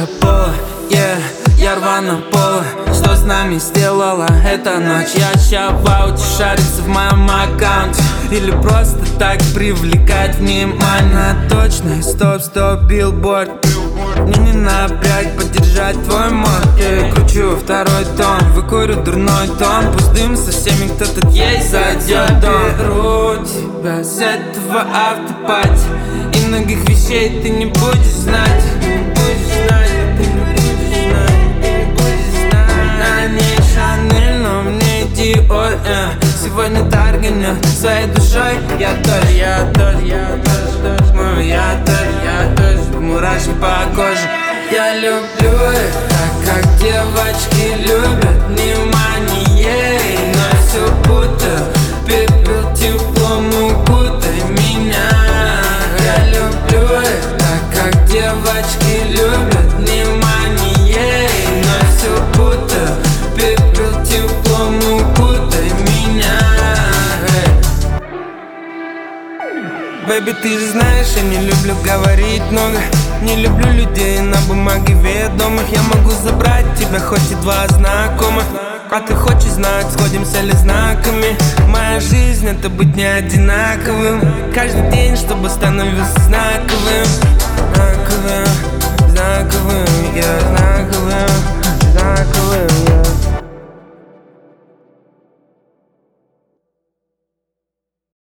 до пола, я рвану полы. Что с нами сделала эта ночь? Я ща в ауте, шарится в моем аккаунте. Или просто так привлекать внимание? Точно, стоп, билборд. Мне не напрягать, поддержать твой мод. Я кручу второй тон, выкурю дурной тон. Пусть дым со всеми, кто тут есть, зайдет. Беру тебя с этого автопати, и многих вещей ты не будешь знать. Сегодня торгнет своей душой. Я тоже мурашки по коже. Я люблю это, как девочки любят внимание. Но все будто пепел теплом укутай меня. Я люблю это, как девочки любят внимание. Но все будто пепел теплом укутай меня. Бэйби, ты же знаешь, я не люблю говорить много. Не люблю людей на бумаге ведомых. Я могу забрать тебя, хоть и два знакомых. А ты хочешь знать, сходимся ли знаками? Моя жизнь — это быть не одинаковым. Каждый день, чтобы становился знаковым. Знаковым, я знаковым.